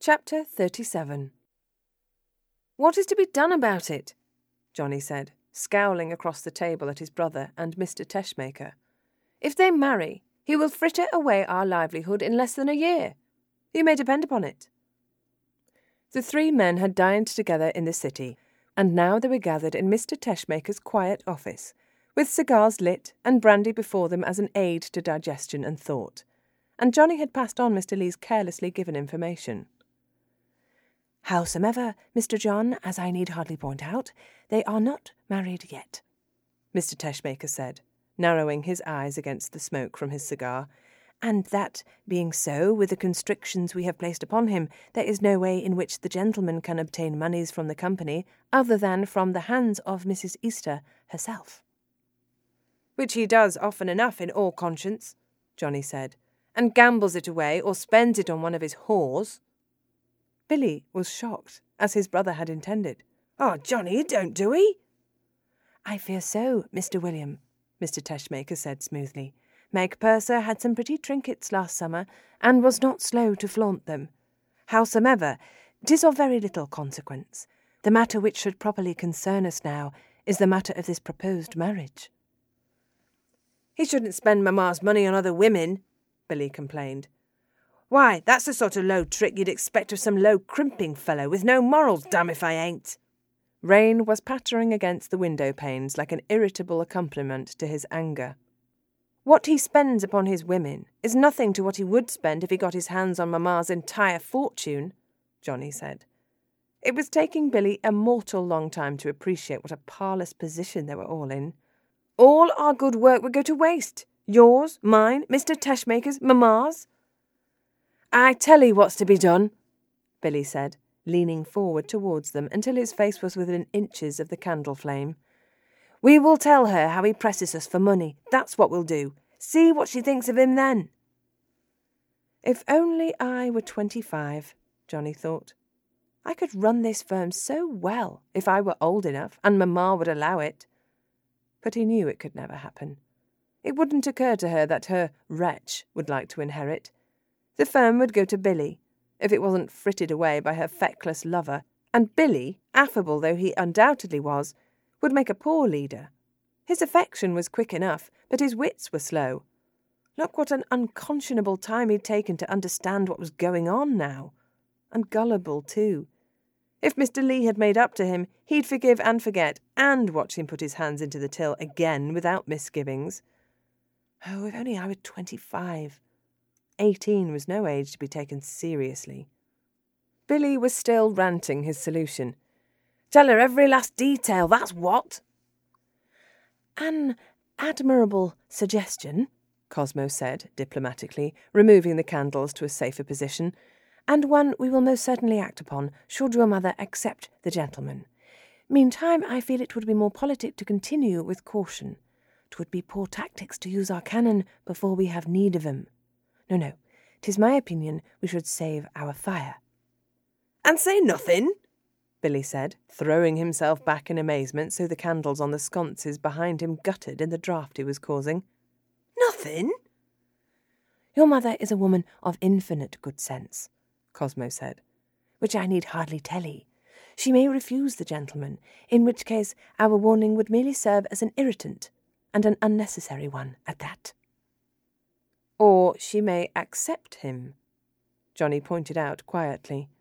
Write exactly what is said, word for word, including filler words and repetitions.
Chapter thirty-seven. "What is to be done about it?" Johnny said, scowling across the table at his brother and Mister Teschmaker. "If they marry, he will fritter away our livelihood in less than a year. You may depend upon it." The three men had dined together in the city, and now they were gathered in Mister Teschmaker's quiet office, with cigars lit and brandy before them as an aid to digestion and thought, and Johnny had passed on Mister Lee's carelessly given information. "Howsomever, Mister John, as I need hardly point out, they are not married yet," Mister Teschmaker said, narrowing his eyes against the smoke from his cigar, "and that, being so, with the constrictions we have placed upon him, there is no way in which the gentleman can obtain moneys from the company other than from the hands of Missus Easter herself." "Which he does often enough in all conscience," Johnny said, "and gambles it away or spends it on one of his whores." Billy was shocked, as his brother had intended. "Oh, Johnny, it don't do he?" "I fear so, Mister William," Mister Teschmaker said smoothly. "Meg Purser had some pretty trinkets last summer, and was not slow to flaunt them. Howsomever, 'tis of very little consequence. The matter which should properly concern us now is the matter of this proposed marriage." "He shouldn't spend Mamma's money on other women," Billy complained. "Why, that's the sort of low trick you'd expect of some low crimping fellow with no morals, damn if I ain't." Rain was pattering against the window panes like an irritable accompaniment to his anger. "What he spends upon his women is nothing to what he would spend if he got his hands on Mamma's entire fortune," Johnny said. It was taking Billy a mortal long time to appreciate what a parlous position they were all in. "All our good work would go to waste. Yours, mine, Mister Teschmaker's, Mamma's." "I tell 'ee what's to be done," Billy said, leaning forward towards them until his face was within inches of the candle flame. "We will tell her how he presses us for money. That's what we'll do. See what she thinks of him then." If only I were twenty-five, Johnny thought. I could run this firm so well if I were old enough and Mamma would allow it. But he knew it could never happen. It wouldn't occur to her that her wretch would like to inherit. The firm would go to Billy, if it wasn't frittered away by her feckless lover, and Billy, affable though he undoubtedly was, would make a poor leader. His affection was quick enough, but his wits were slow. Look what an unconscionable time he'd taken to understand what was going on now. And gullible, too. If Mister Lee had made up to him, he'd forgive and forget, and watch him put his hands into the till again without misgivings. Oh, if only I were twenty-five. Eighteen was no age to be taken seriously. Billy was still ranting his solution. "Tell her every last detail, that's what." "An admirable suggestion," Cosmo said diplomatically, removing the candles to a safer position, "and one we will most certainly act upon, should your mother accept the gentleman. Meantime, I feel it would be more politic to continue with caution. 'Twould be poor tactics to use our cannon before we have need of 'em. No, no, 'tis my opinion we should save our fire." "And say nothing?" Billy said, throwing himself back in amazement so the candles on the sconces behind him guttered in the draught he was causing. "Nothing?" "Your mother is a woman of infinite good sense," Cosmo said, "which I need hardly tell 'ee. She may refuse the gentleman, in which case our warning would merely serve as an irritant, and an unnecessary one at that." "Or she may accept him," Johnny pointed out quietly.